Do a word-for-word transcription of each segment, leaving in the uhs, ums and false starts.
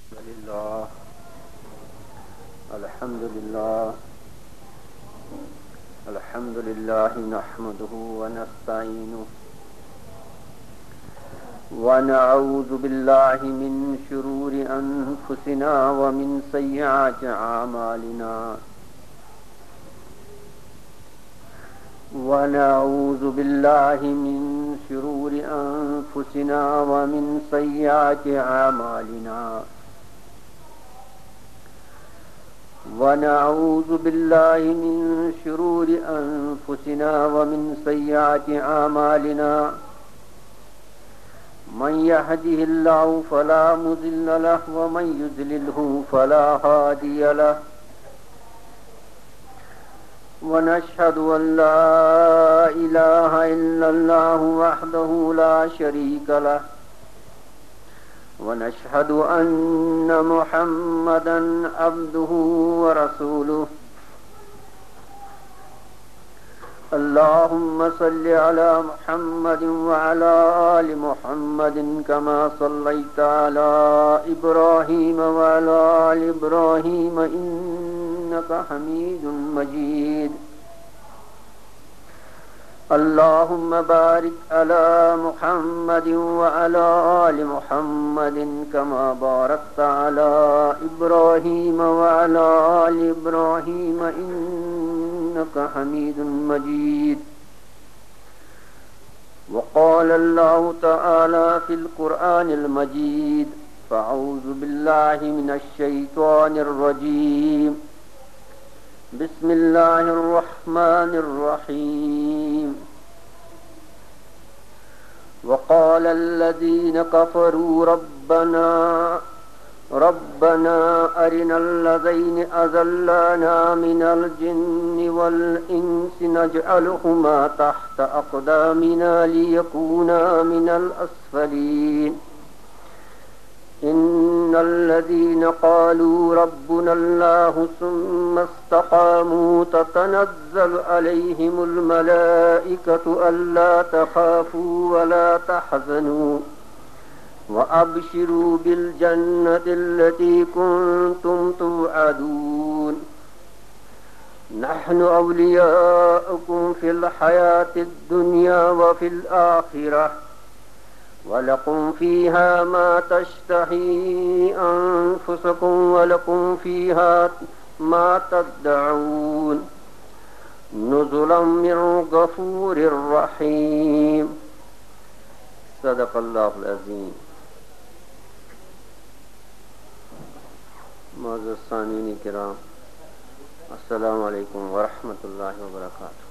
لله الحمد لله الحمد لله نحمده ونستعينه ونعوذ بالله من شرور أنفسنا ومن سيئات أعمالنا ونعوذ بالله من شرور أنفسنا ومن سيئات أعمالنا ونعوذ بالله من شرور أنفسنا ومن سيئات أعمالنا من يهده الله فلا مضل له ومن يضلله فلا هادي له ونشهد أن لا إله إلا الله وحده لا شريك له ونشهد أن محمدا عبده ورسوله اللهم صل على محمد وعلى آل محمد كما صليت على إبراهيم وعلى آل إبراهيم إنك حميد مجيد اللهم بارك على محمد وعلى آل محمد كما باركت على إبراهيم وعلى آل إبراهيم إنك حميد مجيد وقال الله تعالى في القرآن المجيد فأعوذ بالله من الشيطان الرجيم بسم الله الرحمن الرحيم وقال الذين كفروا ربنا ربنا أرنا الذين أضلانا من الجن والإنس نجعلهما تحت أقدامنا ليكونا من الأسفلين إن الذين قالوا ربنا الله ثم استقاموا تتنزل عليهم الملائكة ألا تخافوا ولا تحزنوا وأبشروا بالجنة التي كنتم توعدون نحن أولياؤكم في الحياة الدنيا وفي الآخرة ولكم فيها ما تشتهي أنفسكم ولكم فيها ما تدعون نزلا من غفور رحيم صدق الله العظيم. معزز سامعین کرام، السلام علیکم ورحمۃ اللہ وبرکاتہ.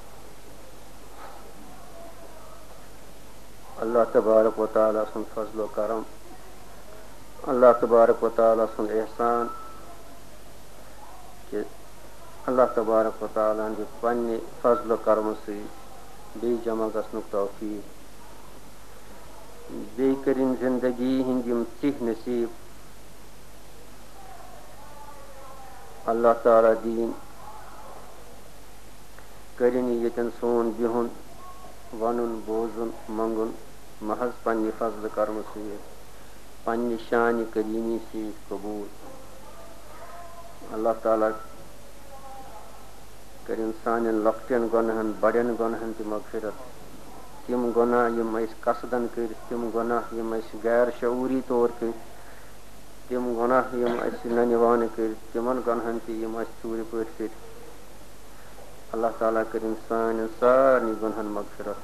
اللہ تبارک و تعالیٰ سن فضل و کرم، اللہ تبارک و تعالیٰ سن احسان کہ اللہ تبارک و تعالیٰ دی پنہ فضل و کرم سی بی جمع گژھنُک توفیق، بی کرن زندگی ہند یم تہ نصیب. اللہ تعالیٰ دین کرن یتن سون بہن ونن بوزن منگن محض پنہ فضل کرم سۭتۍ پنہ شان کریمی سۭتۍ قبول. اللہ تعالیٰ کرن سانٮ۪ن لۄکٹٮ۪ن گۄناہن بڑٮ۪ن گۄناہن تہِ مغفرت. تم گۄناہ یم أسۍ قصدن کٔرۍ، تم گۄناہ یم أسۍ غیر شعوری طور کٔرۍ، تم گۄناہ یم أسۍ ننہِ وانہٕ کٔرۍ، تمن گۄناہن تہِ یم أسۍ ژوٗرِ پٲٹھۍ کٔرۍ. اللہ تعالیٰ کرن سانٮ۪ن سارنٕے گۄناہن مغفرت.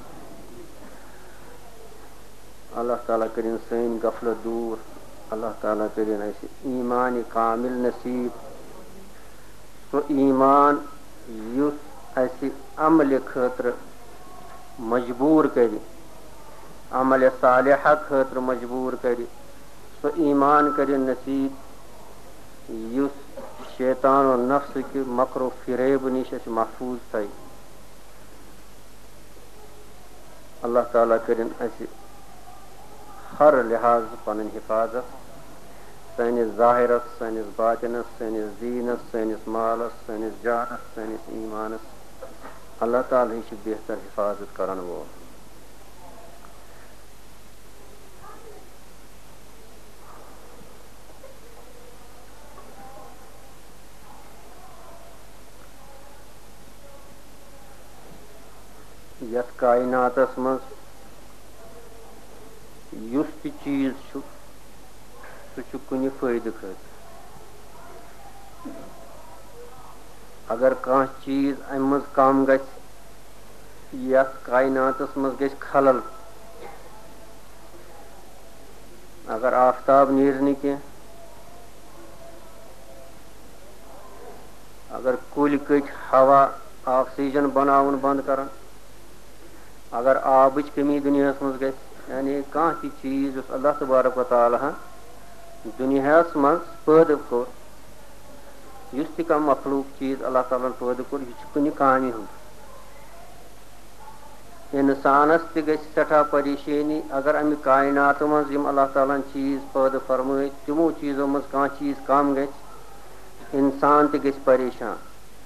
اللہ تعالیٰ کرن سٲنۍ غفلت دوٗر. اللہ تعالیٰ کرن اَسہِ ایٖمان کامل نصیب، سُہ ایٖمان یُس اَسہِ عملہِ خٲطرٕ مجبوٗر کرِ، عملہِ صالحہ خٲطرٕ مجبوٗر کرِ. سُہ ایٖمان کرن نصیب یُس شیطان و نفس کہ مکر و فریب نش اَسہِ محفوظ تھایہِ. اللہ تعالیٰ کرن اَسہِ ہر لحاظ پنٕنۍ حفاظت، سٲنِس ظاہرس، سٲنِس باطنس، سٲنِس دیٖنس، سٲنِس مالس، سٲنِس جانس، سٲنِس ایٖمانس. اللہ تعالیٰ چھُ بہتر حفاظت کرن وول. یس کائناتس مز یس تہ چیز چھُ سُہ چھُ کُنہِ فٲیدٕ خٲطرٕ. اگر کانٛہہ چیٖز اَمہِ منٛز کم گژھِ یتھ کائناتس منٛز گژھِ خلل. اگر آفتاب نیرِ نہٕ کینٛہہ, اگر کُلۍ کٔٹۍ ہوا آکسیجن بناوُن بنٛد کرن, اگر آبٕچ کمی دُنیاہس منٛز گژھِ, یعنی کانٛہہ تہِ چیٖز یُس اللہ تبارک و تعالیٰ ہن دُنیاہس منٛز پٲدٕ کوٚر, یُس تہِ کانٛہہ مخلوق چیٖز اللہ تعالیٰ ہن پٲدٕ کوٚر یہِ چھُ کُنہِ کامہِ ہُنٛد. اِنسانس تہِ گژھِ سٮ۪ٹھاہ پریشٲنی اگر امہِ کائناتہٕ منٛز یِم اللہ تعالیٰ ہن چیٖز پٲدٕ فرمٲے تِمو چیٖزو منٛز کانٛہہ چیٖز کم گژھِ, اِنسان تہِ گژھِ پریشان.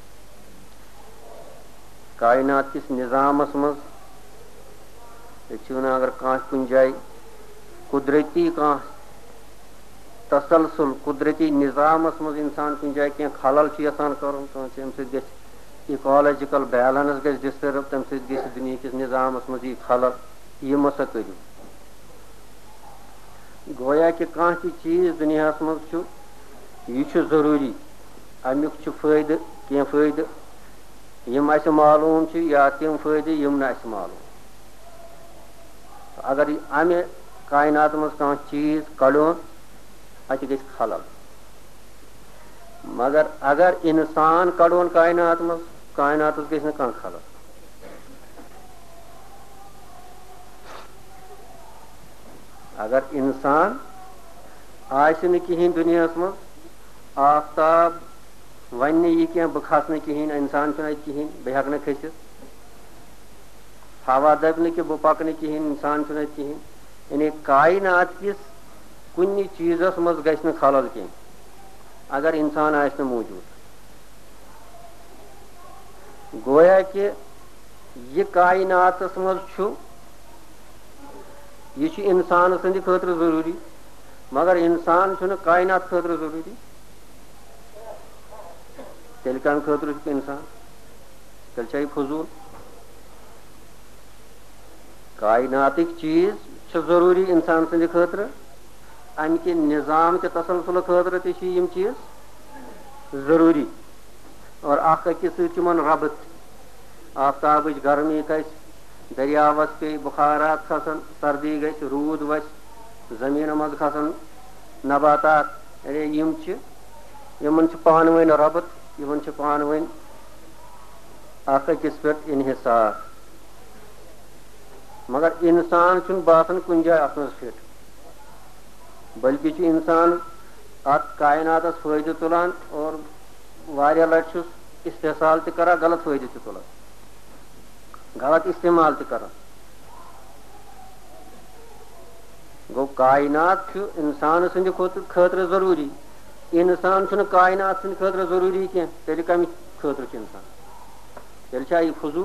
کائنات کِس نظامس منٛز ییٚتہِ چھِ ونان اگر کانٛہہ کُنہِ جایہِ قُدرتی کانٛہہ تسلسل قُدرتی نظامس منٛز اِنسان کُنہِ جایہِ کینٛہہ خلل چھُ یژھان کرُن کٲنٛسہِ, اَمہِ سۭتۍ گژھِ اِکالجِکل بیلنس گژھِ ڈسٹرب, تمہِ سۭتۍ گژھِ دُنہِکِس نظامس منٛز یی خلل, یہِ مہ سا کٔرِو. گویا کہِ کانٛہہ تہِ چیٖز دُنیاہس منٛز چھُ یہِ چھُ ضروٗری, امیُک چھُ فٲیدٕ کینٛہہ فٲیدٕ یِم اَسہِ معلوٗم چھِ یا تِم فٲیدٕ یِم نہٕ اَسہِ معلوٗم. اگر امہِ کائنات منٛز کانٛہہ چیٖز کڑون اتہِ گژھِ خلل, مگر اگر اِنسان کڑون کائنات منٛز کائناتس گژھِ نہٕ کانٛہہ خلل. اگر اِنسان آسہِ نہٕ کِہینۍ دُنیاہس منٛز, آفتاب وَنہِ نہٕ یہِ کینٛہہ بہٕ کھسہٕ نہٕ کِہینۍ, اِنسان چھُنہٕ اَتہِ کِہینۍ بہٕ ہٮ۪کہٕ نہٕ کھٔسِتھ, ہوا دَپہِ نہٕ کہِ بہٕ پکہٕ نہٕ کِہینۍ, اِنسان چھُنہٕ اَتہِ کِہینۍ, یعنی کائنات کِس کُنہِ چیٖزس منٛز گژھِ نہٕ خلل کینٛہہ اگر اِنسان آسہِ نہٕ موٗجوٗد. گویا کہِ یہِ کائناتس منٛز چھُ یہِ چھُ اِنسان سٕنٛدِ خٲطرٕ ضروٗری, مگر اِنسان چھُنہٕ کائنات خٲطرٕ ضروٗری. تیٚلہِ کَمہِ خٲطرٕ چھُ اِنسان, تیٚلہِ چھا یہِ فضوٗل. کائناتٕکۍ چیٖز چھِ ضروٗری اِنسان سٕنٛدِ خٲطرٕ, امہِ کہِ نظام کہِ تسلسلہٕ خٲطرٕ تہِ چھِ یِم چیٖز ضروٗری, اور اکھ أکِس سۭتۍ چھُ یِمن ربط. آفتابٕچ گرمی کھسہِ, دٔریاوس پیٚیہِ بُخارات کھسن, سردی گژھِ, روٗد وسہِ, زٔمیٖنس منٛز کھسن نباتات, یعنی یِم چھِ یِمن چھِ پانہٕ ؤنۍ ربط, یِمن چھِ پانہٕ ؤنۍ اکھ أکِس پٮ۪ٹھ انحصار. مگر اِنسان چھُنہٕ باسان کُنہِ جایہِ اتھ منٛز فِٹ, بٔلکہِ چھُ اِنسان اتھ کائناتس فٲیدٕ تُلان اور واریاہ لٹہِ چھُس استحصال تہِ کران, غلط فٲیدٕ تہِ تُلان, غلط استعمال تہِ کران. گوٚو کائنات چھُ اِنسان سٕنٛدِ خٲطرٕ ضروٗری, اِنسان چھُنہٕ کائنات سٕنٛدِ خٲطرٕ ضروٗری کینٛہہ, تیٚلہِ کمہِ خٲطرٕ چھُ اِنسان, تیٚلہِ چھا یہِ فضوٗل.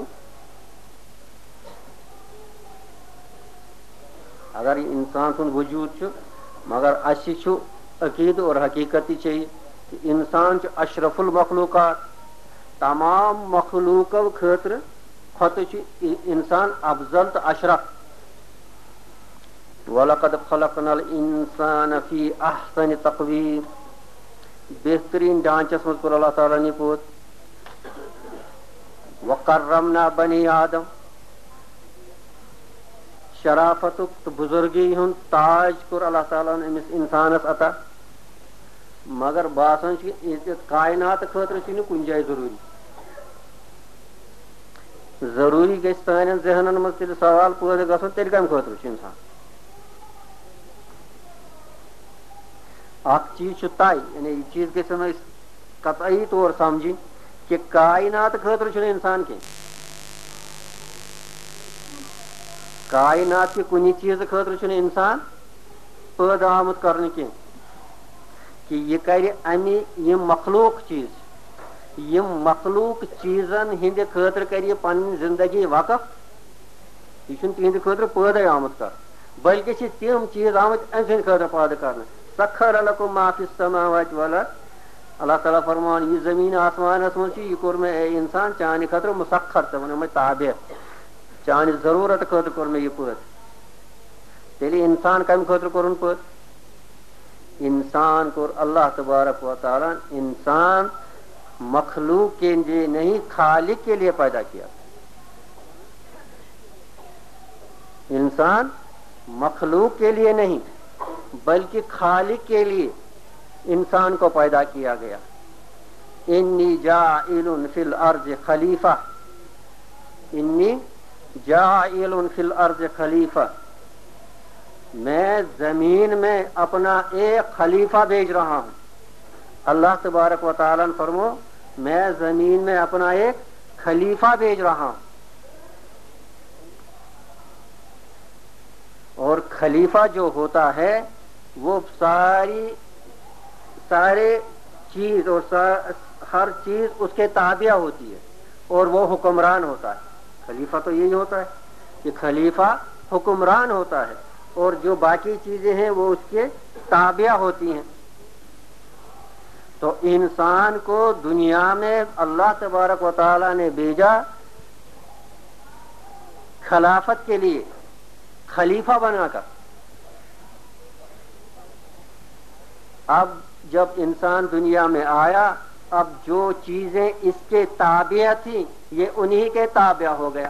اگر یہِ اِنسان سُنٛد وجوٗد چھُ, مگر اَسہِ چھُ عقیٖدٕ اور حقیٖقت تہِ چھے یہِ کہِ اِنسان چھُ اشرف المخلوقات, تمام مخلوٗقو خٲطرٕ کھۄتہٕ چھُ اِنسان افضل تہٕ اشرف. وَلَقَدْ خَلَقْنَا الْإِنسَانَ فِي أَحْسَنِ تَقْوِیٖم, بہتریٖن ڈانچس منٛز کوٚر اللہ تعالیٰ ہن یہِ پٲدٕ. وَقَرَّمْنَا بَنِی آدم, شرافتُک تہٕ بُزرگی ہُنٛد تاج کوٚر اللہ تعالیٰ ہن أمِس اِنسانس عطا, مگر باسان چھُ ییٚتہِ کائناتہٕ خٲطرٕ چھُ نہٕ کُنہِ جایہِ ضروٗری. ضروٗری گژھِ سانٮ۪ن ذہنن منٛز تیٚلہِ سوال پٲدٕ گژھُن, تیٚلہِ کمہِ خٲطرٕ چھُ اِنسان. اکھ چیٖز چھُ طے, یعنی یہِ چیٖز گژھن أسۍ قطعی طور سمجھٕنۍ کہِ کائنات خٲطرٕ چھُنہٕ اِنسان کینٛہہ, کائنات کہِ کُنہِ چیٖزٕ خٲطرٕ چھُنہٕ اِنسان پٲدٕ آمُت کرنہٕ کینٛہہ کہِ یہِ کرِ امہِ یِم مخلوٗق چیٖز, یِم مخلوٗق چیٖزن ہٕنٛدِ خٲطرٕ کرِ یہِ پنٕنۍ زندگی وقف, یہِ چھُنہٕ تِہنٛدِ خٲطرٕ پٲدٕ آمُت کرنہٕ, بٔلکہِ چھِ تِم چیٖز آمٕتۍ أمۍ سٕنٛدِ خٲطرٕ پٲدٕ کرنہٕ. سَخَّرَ لَكُم مَا فِي السَّمَاوَاتِ وَالْأَرْضِ, اللہ تعالیٰ فرمان یہِ زٔمیٖن آسمانس منٛز چھُ یہِ کوٚر مےٚ اے اِنسان چانہِ خٲطرٕ مُسخر, ژےٚ ووٚنمے تابع, چانہ ضرورت خاطر کور میں یہ پت تیلی انسان کم خاطر کورن پت انسان کور اللہ تبارک و تعالی انسان مخلوق کے لیے نہیں خالق کے لیے پیدا کیا. انسان مخلوق کے لیے نہیں بلکہ خالق کے لیے انسان کو پیدا کیا گیا. انی جاعل فی الارض خلیفہ انی جاعل فی الارض خلیفہ میں زمین میں اپنا ایک خلیفہ بھیج رہا ہوں. اللہ تبارک و تعالیٰ نے فرمو میں زمین میں اپنا ایک خلیفہ بھیج رہا ہوں. اور خلیفہ جو ہوتا ہے وہ ساری سارے چیز اور ہر چیز اس کے تابع ہوتی ہے اور وہ حکمران ہوتا ہے. خلیفہ تو یہی ہوتا ہے کہ خلیفہ حکمران ہوتا ہے اور جو باقی چیزیں ہیں وہ اس کے تابع ہوتی ہیں. تو انسان کو دنیا میں اللہ تبارک و تعالی نے بھیجا خلافت کے لیے خلیفہ بنا کر. اب جب انسان دنیا میں آیا اب جو چیزیں اس کے تابع تھیں یہ انہی کے تابع ہو گیا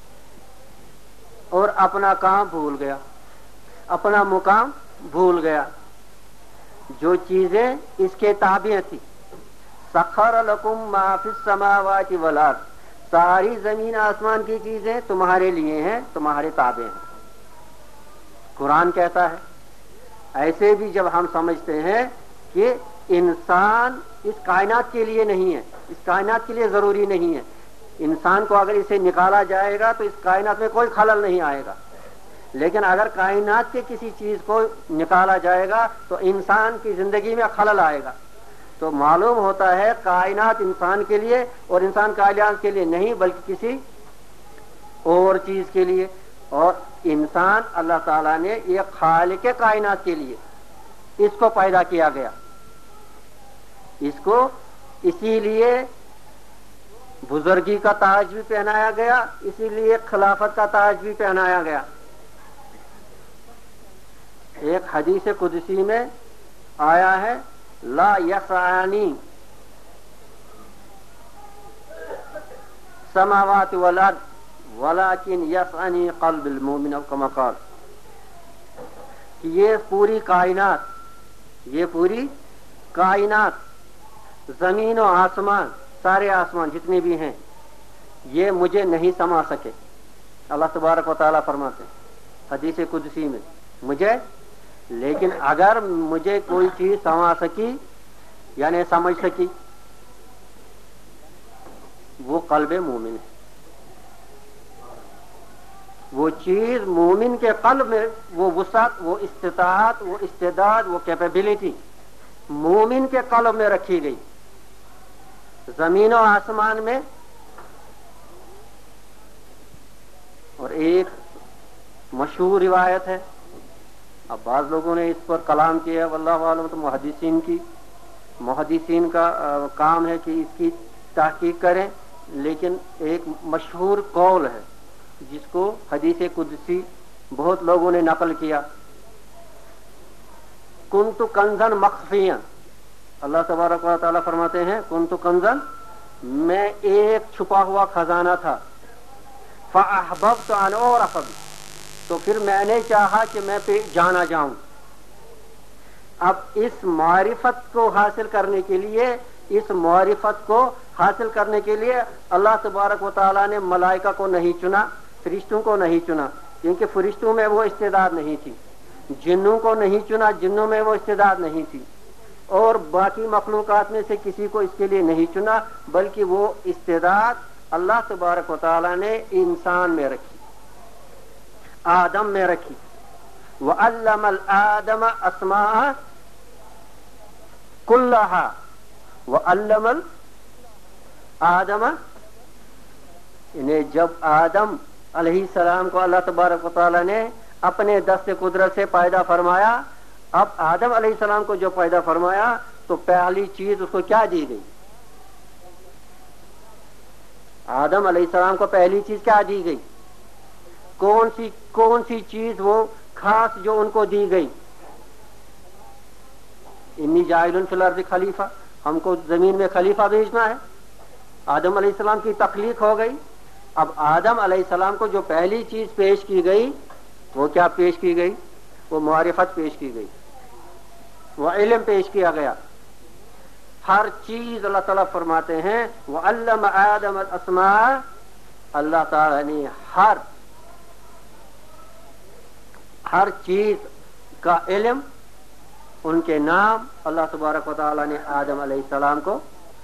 اور اپنا کام بھول گیا اپنا مقام بھول گیا. جو چیزیں اس کے تابع تھی سخر لکم ما فی السماوات والارض ساری زمین آسمان کی چیزیں تمہارے لیے ہیں تمہارے تابع ہیں. قرآن کہتا ہے. ایسے بھی جب ہم سمجھتے ہیں کہ انسان اس کائنات کے لیے نہیں ہے اس کائنات کے لیے ضروری نہیں ہے انسان کو اگر اسے نکالا جائے گا تو اس کائنات میں کوئی خلل نہیں آئے گا لیکن اگر کائنات کے کسی چیز کو نکالا جائے گا تو انسان کی زندگی میں خلل آئے گا. تو معلوم ہوتا ہے کائنات انسان کے لیے اور انسان کائنات کے لیے نہیں بلکہ کسی اور چیز کے لیے. اور انسان اللہ تعالیٰ نے یہ خالق کائنات کے لیے اس کو پیدا کیا گیا. اس کو اسی لیے بزرگی کا تاج بھی پہنایا گیا اسی لیے خلافت کا تاج بھی پہنایا گیا. ایک حدیث قدسی میں آیا ہے لا یسعنی سماوات والارض ولکن یسعنی قلب المؤمن کما قال کہ یہ پوری کائنات یہ پوری کائنات زمین و آسمان سارے آسمان جتنے بھی ہیں یہ مجھے نہیں سما سکے. اللہ تبارک و تعالیٰ فرماتے ہیں حدیث قدسی میں مجھے لیکن اگر مجھے کوئی چیز سما سکی یعنی سمجھ سکی وہ قلب مومن ہے. وہ چیز مومن کے قلب میں وہ وسعت وہ استطاعت وہ استعداد وہ کیپیبلٹی مومن کے قلب میں رکھی گئی. زمین و آسمان میں اور ایک مشہور روایت ہے اب بعض لوگوں نے اس پر کلام کیا واللہ عالم تو محدثین کی محدثین کا کام ہے کہ اس کی تحقیق کریں لیکن ایک مشہور قول ہے جس کو حدیث قدسی بہت لوگوں نے نقل کیا. کنت کنزن مخفیا اللہ تبارک و تعالیٰ فرماتے ہیں کنت کنزن میں ایک چھپا ہوا خزانہ تھا فاحببت ان اعرف تو پھر میں نے چاہا کہ میں پہ جانا جاؤں. اب اس معرفت کو حاصل کرنے کے لیے اس معرفت کو حاصل کرنے کے لیے اللہ تبارک و تعالیٰ نے ملائکہ کو نہیں چنا فرشتوں کو نہیں چنا کیونکہ فرشتوں میں وہ استعداد نہیں تھی. جنوں کو نہیں چنا جنوں میں وہ استعداد نہیں تھی اور باقی مخلوقات میں سے کسی کو اس کے لیے نہیں چنا بلکہ وہ استعداد اللہ تبارک و تعالیٰ نے انسان میں رکھی آدم میں رکھی. وَعَلَّمَ الْآدَمَ أَسْمَاءَ كُلَّهَا وَعَلَّمَ الْآدَمَ انہیں جب آدم علیہ السلام کو اللہ تبارک و تعالیٰ نے اپنے دست قدرت سے پیدا فرمایا اب آدم علیہ السلام کو جو پیدا فرمایا تو پہلی چیز اس کو کیا دی گئی آدم علیہ السلام کو پہلی چیز کیا دی گئی कौन सी कौन सी चीज वो खास जो उनको दी गई। इन्नी जाइलुन फिल अर्ज़ खलीफा, हमको जमीन में खलीफा भेजना है। आदम अलैहिस्सलाम की तख्लीक हो गई। अब आदम अलैहिस्सलाम को जो पहली चीज पेश की गई वो क्या पेश की गई? वो मारिफत पेश की गई, वो इल्म पेश किया गया। हर चीज अल्लाह ताला फरमाते हैं वो अल्लम आदम अल अस्मा, अल्लाह ताला ने हर हर चीज का इल्म, उनके नाम अल्लाह तबारक व तआला ने आदम अलैहिस्सलाम को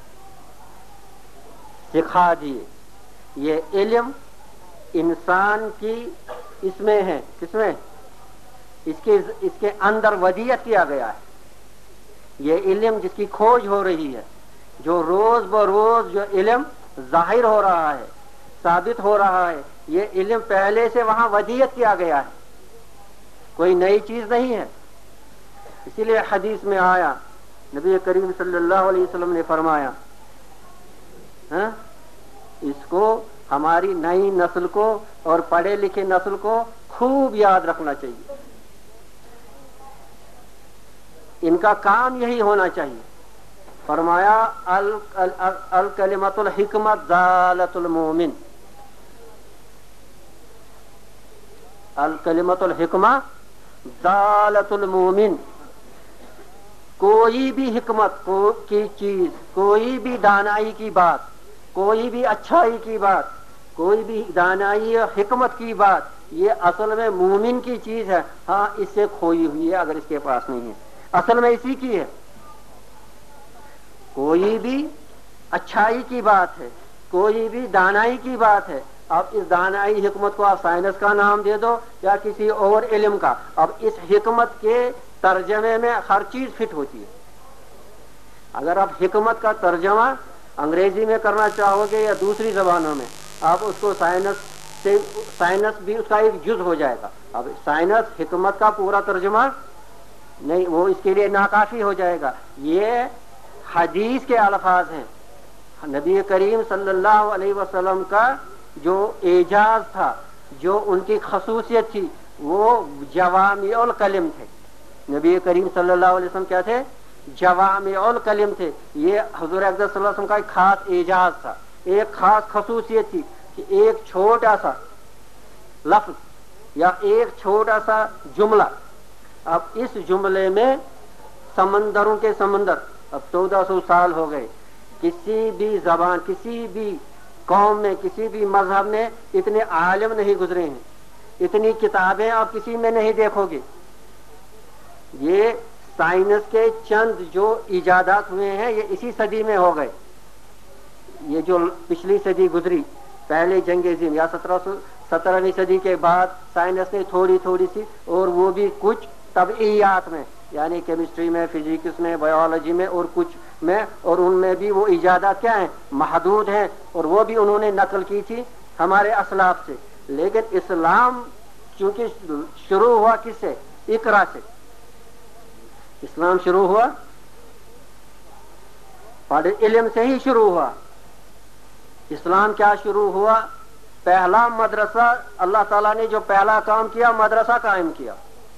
सिखा दिए। ये इल्म इंसान की इसमें है, किसमें? इसके इसके अंदर वदियत किया गया है। ये इल्म जिसकी खोज हो रही है, जो रोज ब रोज जो इल्म जाहिर हो रहा है, साबित हो रहा है, ये इल्म पहले से वहां वदियत किया गया है, कोई नई चीज नहीं है। इसीलिए हदीस में आया, नबी करीम सल्लल्लाहु अलैहि वसल्लम ने फरमाया, हाँ? इसको हमारी नई नस्ल को और पढ़े लिखे नस्ल को खूब याद रखना चाहिए। इनका काम यही होना चाहिए। फरमाया अल अल अल कलिमतुल हिकमत जालतुल मोमिन, अल कलिमतुल हिकमा जालतुल मोमिन। कोई भी हिकमत को की चीज, कोई भी दानाई की बात, कोई भी अच्छाई की बात, कोई भी दानाई और हिकमत की बात, ये असल में मोमिन की चीज है। हाँ, इससे खोई हुई है अगर इसके पास नहीं है, असल में इसी की है। कोई भी अच्छाई की बात है, कोई भी दानाई की बात है। अब इस दानाई हिकमत को आप साइंस का नाम दे दो या किसी और इल्म का, अब इस हिकमत के तर्जमे में हर चीज फिट होती है। अगर आप हिकमत का तर्जमा अंग्रेजी में करना चाहोगे या दूसरी जबानों में, आप उसको साइंस से, साइंस भी उसका एक जुज हो जाएगा। अब साइंस हिकमत का पूरा तर्जमा नहीं, वो इसके लिए नाकाफी हो जाएगा। ये हदीस के अल्फाज हैं। नबी करीम सल्लल्लाहु अलैहि वसल्लम का जो एजाज था, जो उनकी खसूसियत थी, वो जवामिउल कलिम थे। नबी करीम सल्लल्लाहु अलैहि वसल्लम क्या थे? जवामिउल कलिम थे। ये हुजूर अक़दस सल्लल्लाहु अलैहि वसल्लम का एक खास एजाज था, एक खास खसूसियत थी कि एक छोटा सा लफ्ज या एक छोटा सा जुमला, अब इस जुमले में समंदरों के समंदर, अब चौदह सौ साल हो गए, किसी भी जबान, किसी भी कौम में, किसी भी मजहब में इतने आलिम नहीं गुजरे हैं, इतनी किताबें आप किसी में नहीं देखोगे। ये साइंस के चंद जो इजादात हुए हैं ये इसी सदी में हो गए। ये जो पिछली सदी गुजरी, पहले जंग-ए-अज़ीम या सत्रह सौ सत्रहवीं सदी के बाद साइंस ने थोड़ी थोड़ी सी, और वो भी कुछ तबईयात में, यानी केमिस्ट्री में, फिजिक्स में, बायोलॉजी में और कुछ में, और उनमें भी वो इजादात क्या है? महदूद हैं, और वो भी उन्होंने नकल की थी हमारे असलाफ से। लेकिन इस्लाम चूंकि शुरू हुआ किससे? इकरा से। इस्लाम शुरू हुआ पढ़े इल्म से ही शुरू हुआ। इस्लाम क्या शुरू हुआ? पहला मदरसा, अल्लाह ताला ने जो पहला काम किया, मदरसा कायम किया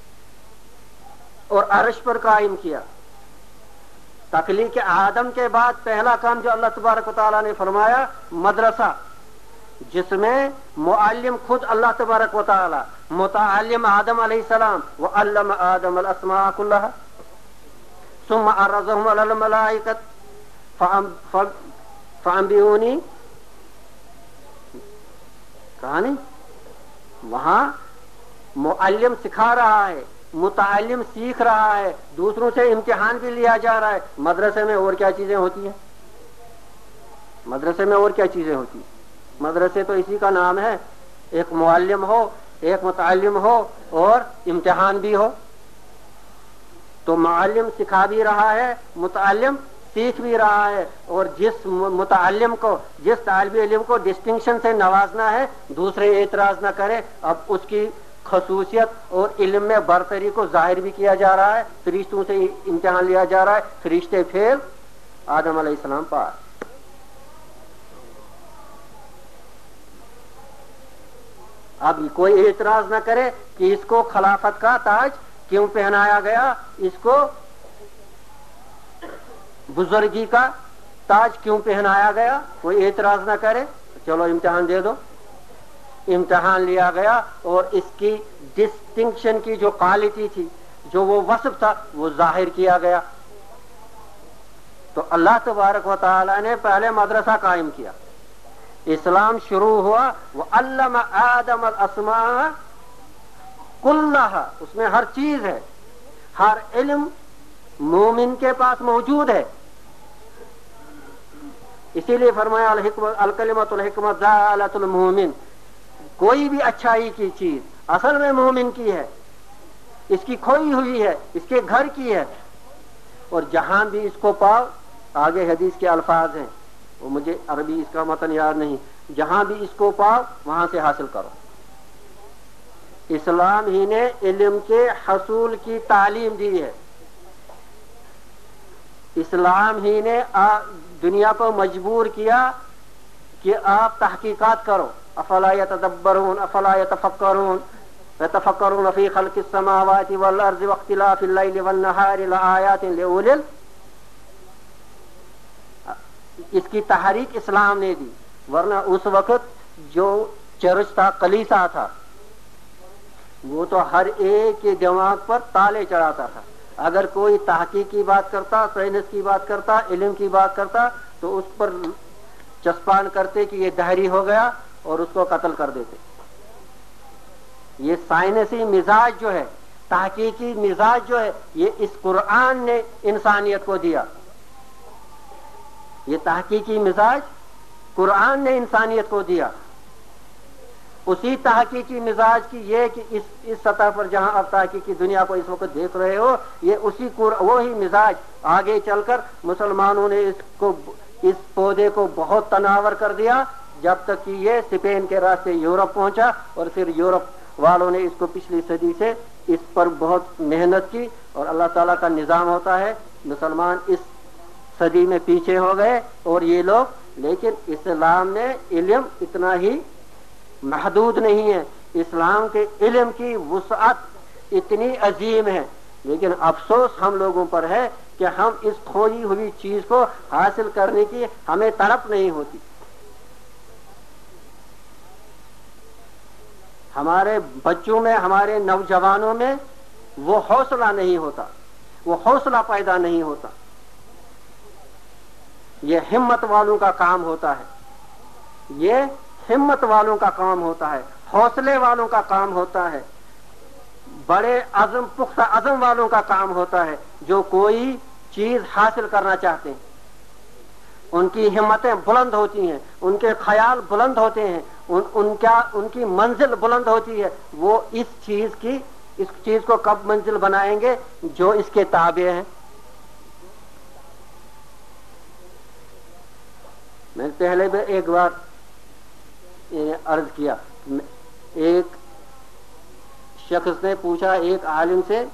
और अर्श पर कायम किया। तखलीक आदम के बाद पहला काम जो अल्लाह तबारक व तआला ने फरमाया, मदरसा, जिसमें मुअल्लिम खुद अल्लाह तबारक व तआला, मुतअल्लिम आदम अलैहिस्सलाम, व अल्लम आदम अल अस्मा कुल्लहा सुम्मा अरज़हुम अलल मलाइकत फअंबिऊनी, कहा नहीं? वहां मुअल्लिम सिखा रहा है, मुतअल्लिम सीख रहा है, दूसरों से इम्तिहान भी लिया जा रहा है। मदरसे में और क्या चीजें होती हैं? मदरसे में और क्या चीजें होती हैं? मदरसे तो इसी का नाम है, एक मुअल्लिम हो, एक मुतअल्लिम हो और इम्तिहान भी हो। तो मुअल्लिम सिखा भी रहा है, मुतअल्लिम सीख भी रहा है, और जिस मुतअल्लिम को, जिस तालिब इल्म को डिस्टिंक्शन से नवाजना है, दूसरे एतराज न करे। अब उसकी खसूसियत और इल्म में बरतरी को जाहिर भी किया जा रहा है, फरिश्तों से इम्तिहान लिया जा रहा है, फरिश्ते फेल, आदम अलैहिस्सलाम पास। اب کوئی اعتراض نہ کرے کہ اس کو خلافت کا تاج کیوں پہنایا گیا، اس کو بزرگی کا تاج کیوں پہنایا گیا، کوئی اعتراض نہ کرے، چلو امتحان دے دو۔ امتحان لیا گیا اور اس کی ڈسٹنکشن کی جو کوالٹی تھی، جو وہ وصف تھا، وہ ظاہر کیا گیا۔ تو اللہ تبارک و تعالی نے پہلے مدرسہ قائم کیا، اسلام شروع ہوا، وَعَلَّمَ آدَمَ الْأَسْمَاءَ كُلَّهَا، اس میں ہر چیز ہے، ہر علم مومن کے پاس موجود ہے۔ اسی لیے فرمایا الکلمۃ الحکمت ضالۃ المومن، کوئی بھی اچھائی کی چیز اصل میں مومن کی ہے، اس کی کھوئی ہوئی ہے، اس کے گھر کی ہے، اور جہاں بھی اس کو پاؤ، آگے حدیث کے الفاظ ہیں، وہ مجھے عربی اس کا متن یاد نہیں، جہاں بھی اس کو پاؤ وہاں سے حاصل کرو۔ اسلام ہی نے علم کے حصول کی تعلیم دی ہے، اسلام ہی نے دنیا کو مجبور کیا کہ آپ تحقیقات کرو، افلا یتدبرون افلا یتفکرون یتفکرون فی خلق السماوات والارض واختلاف اللیل والنہار لآیات لأولی ال، اس کی تحریک اسلام نے دی، ورنہ اس وقت جو چرچ تھا، کلیسا تھا، وہ تو ہر ایک کے دماغ پر تالے چڑھاتا تھا۔ اگر کوئی تحقیق کی بات کرتا، سائنس کی بات کرتا، علم کی بات کرتا، تو اس پر چسپان کرتے کہ یہ دہری ہو گیا اور اس کو قتل کر دیتے۔ یہ سائنسی مزاج جو ہے، تحقیقی مزاج جو ہے، یہ اس قرآن نے انسانیت کو دیا۔ یہ تحقیقی مزاج قرآن نے انسانیت کو دیا۔ اسی تحقیقی مزاج کی یہ کہ اس اس سطح پر جہاں آپ تحقیقی دنیا کو اس وقت دیکھ رہے ہو، یہ اسی وہی مزاج آگے چل کر مسلمانوں نے اس کو اس پودے کو بہت تناور کر دیا، جب تک کہ یہ اسپین کے راستے یورپ پہنچا، اور پھر یورپ والوں نے اس کو پچھلی صدی سے اس پر بہت محنت کی، اور اللہ تعالیٰ کا نظام ہوتا ہے، مسلمان اس صدی میں پیچھے ہو گئے اور یہ لوگ، لیکن اسلام نے علم اتنا ہی محدود نہیں ہے، اسلام کے علم کی وسعت اتنی عظیم ہے، لیکن افسوس ہم لوگوں پر ہے کہ ہم اس کھوئی ہوئی چیز کو حاصل کرنے کی ہمیں تڑپ نہیں ہوتی۔ ہمارے بچوں میں، ہمارے نوجوانوں میں وہ حوصلہ نہیں ہوتا، وہ حوصلہ پیدا نہیں ہوتا۔ یہ ہمت والوں کا کام ہوتا ہے، یہ ہمت والوں کا کام ہوتا ہے، حوصلے والوں کا کام ہوتا ہے، بڑے عزم پختہ عزم والوں کا کام ہوتا ہے، جو کوئی چیز حاصل کرنا چاہتے ہیں، ان کی ہمتیں بلند ہوتی ہیں، ان کے خیال بلند ہوتے ہیں، ان ان کا ان کی منزل بلند ہوتی ہے۔ وہ اس چیز کی اس چیز کو کب منزل بنائیں گے؟ جو اس کے تابع ہیں۔ میں پہلے بھی ایک بار عرض کیا، ایک شخص نے پوچھا ایک عالم سے،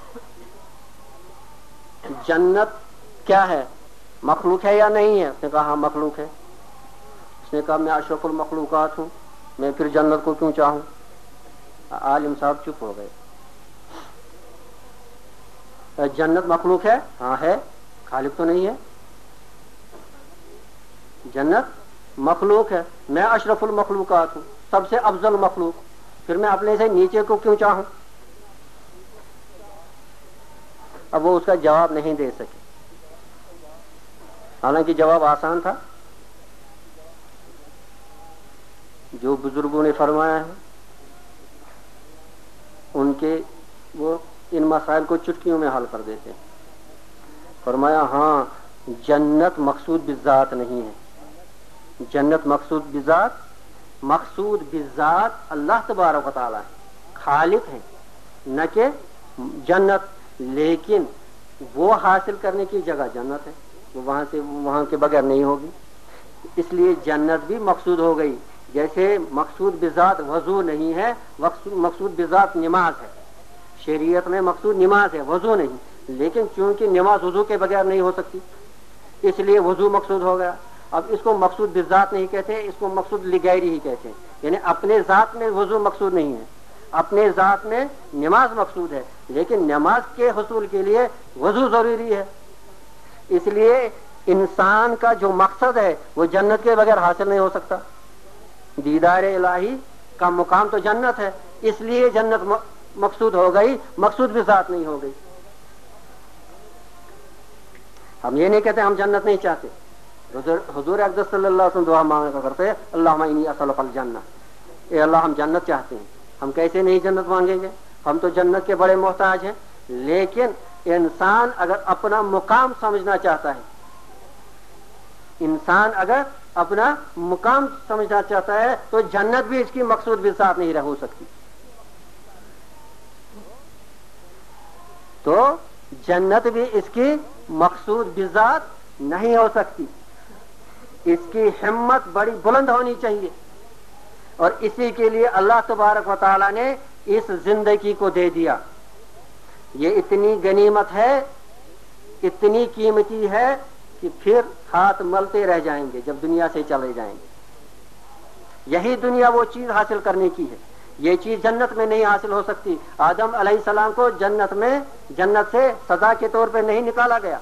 جنت کیا ہے، مخلوق ہے یا نہیں ہے؟ اس نے کہا ہاں مخلوق ہے۔ اس نے کہا میں اشرف المخلوقات ہوں، میں پھر جنت کو کیوں چاہوں؟ عالم صاحب چپ ہو گئے۔ جنت مخلوق ہے؟ ہاں ہے، خالق تو نہیں ہے۔ جنت مخلوق ہے، میں اشرف المخلوقات ہوں، سب سے افضل مخلوق، پھر میں اپنے سے نیچے کو کیوں چاہوں؟ اب وہ اس کا جواب نہیں دے سکے، حالانکہ جواب آسان تھا۔ جو بزرگوں نے فرمایا ہے ان کے، وہ ان مسائل کو چٹکیوں میں حل کر دیتے ہیں۔ فرمایا ہاں، جنت مقصود بالذات نہیں ہے، جنت مقصود بذات، مقصود بذات اللہ تبارک و تعالی ہے، خالق ہے، نہ کہ جنت، لیکن وہ حاصل کرنے کی جگہ جنت ہے، وہ وہاں سے وہاں کے بغیر نہیں ہوگی، اس لیے جنت بھی مقصود ہو گئی۔ جیسے مقصود بذات وضو نہیں ہے، مقصود بذات نماز ہے، شریعت میں مقصود نماز ہے، وضو نہیں، لیکن چونکہ نماز وضو کے بغیر نہیں ہو سکتی، اس لیے وضو مقصود ہو گیا۔ اب اس کو مقصود بالذات نہیں کہتے، اس کو مقصود لغیری ہی کہتے ہیں، یعنی اپنے ذات میں وضو مقصود نہیں ہے، اپنے ذات میں نماز مقصود ہے، لیکن نماز کے حصول کے لیے وضو ضروری ہے۔ اس لیے انسان کا جو مقصد ہے وہ جنت کے بغیر حاصل نہیں ہو سکتا۔ دیدار الہی کا مقام تو جنت ہے، اس لیے جنت مقصود ہو گئی، مقصود بھی ذات نہیں ہو گئی۔ ہم یہ نہیں کہتے ہم جنت نہیں چاہتے، حضور اقدس صلی اللہ علیہ وسلم دعا مانگا کرتے ہیں اللہم انی اسألک الجنہ، اے اللہ ہم جنت چاہتے ہیں۔ ہم کیسے نہیں جنت مانگیں گے؟ ہم تو جنت کے بڑے محتاج ہیں۔ لیکن انسان اگر اپنا مقام سمجھنا چاہتا ہے، انسان اگر اپنا مقام سمجھنا چاہتا ہے تو جنت بھی اس کی مقصود بھی ذات نہیں ہو سکتی۔ تو جنت بھی اس کی مقصود بذات نہیں ہو سکتی۔ اس کی ہمت بڑی بلند ہونی چاہیے، اور اسی کے لیے اللہ تبارک و تعالی نے اس زندگی کو دے دیا۔ یہ اتنی غنیمت ہے، اتنی قیمتی ہے کہ پھر ہاتھ ملتے رہ جائیں گے جب دنیا سے چلے جائیں گے۔ یہی دنیا وہ چیز حاصل کرنے کی ہے، یہ چیز جنت میں نہیں حاصل ہو سکتی۔ آدم علیہ السلام کو جنت میں جنت سے سزا کے طور پہ نہیں نکالا گیا،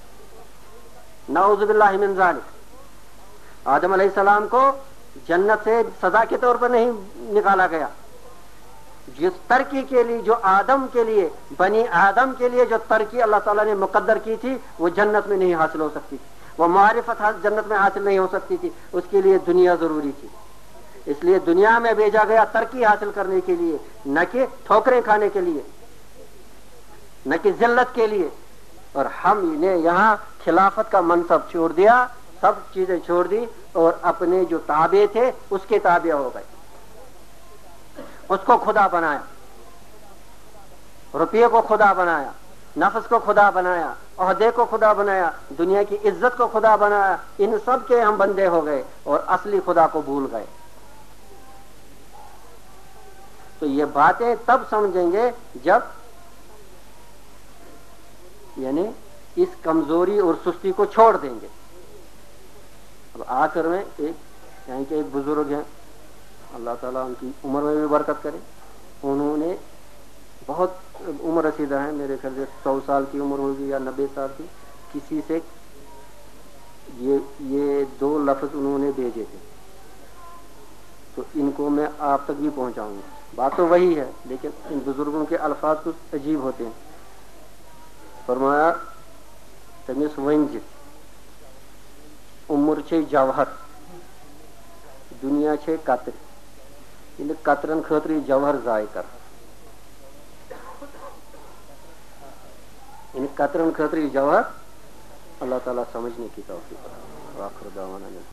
نعوذ باللہ من ذالک۔ آدم علیہ السلام کو جنت سے سزا کے طور پر نہیں نکالا گیا۔ جس ترقی کے لیے، جو آدم کے لیے، بنی آدم کے لیے جو ترقی اللہ تعالیٰ نے مقدر کی تھی وہ جنت میں نہیں حاصل ہو سکتی تھی، وہ معرفت جنت میں حاصل نہیں ہو سکتی تھی، اس کے لیے دنیا ضروری تھی۔ اس لیے دنیا میں بھیجا گیا ترقی حاصل کرنے کے لیے، نہ کہ ٹھوکریں کھانے کے لیے، نہ کہ ذلت کے لیے۔ اور ہم نے یہاں خلافت کا منصب چھوڑ دیا، سب چیزیں چھوڑ دی اور اپنے جو تابع تھے اس کے تابع ہو گئے، اس کو خدا بنایا، روپیے کو خدا بنایا، نفس کو خدا بنایا، عہدے کو خدا بنایا، دنیا کی عزت کو خدا بنایا۔ ان سب کے ہم بندے ہو گئے اور اصلی خدا کو بھول گئے۔ تو یہ باتیں تب سمجھیں گے جب یعنی اس کمزوری اور سستی کو چھوڑ دیں گے۔ اب آخر میں ایک یعنی کہ ایک بزرگ ہیں، اللہ تعالیٰ ان کی عمر میں بھی برکت کرے، انہوں نے بہت عمر رسیدہ ہیں، میرے خیال سے سو سال کی عمر ہوگی یا نبے سال کی، کسی سے یہ یہ دو لفظ انہوں نے بھیجے تھے، تو ان کو میں آپ تک بھی پہنچاؤں گا۔ بات تو وہی ہے لیکن ان بزرگوں کے الفاظ کچھ عجیب ہوتے ہیں۔ فرمایا تمس ونج عمر چھے جوہر، دنیا چھے قطر، ان قطرن خاطر یہ جوہر ضائع کر، ان قطرن خاطر یہ جوہر اللہ تعالیٰ سمجھنے کی توفیق۔ آخر دعوانا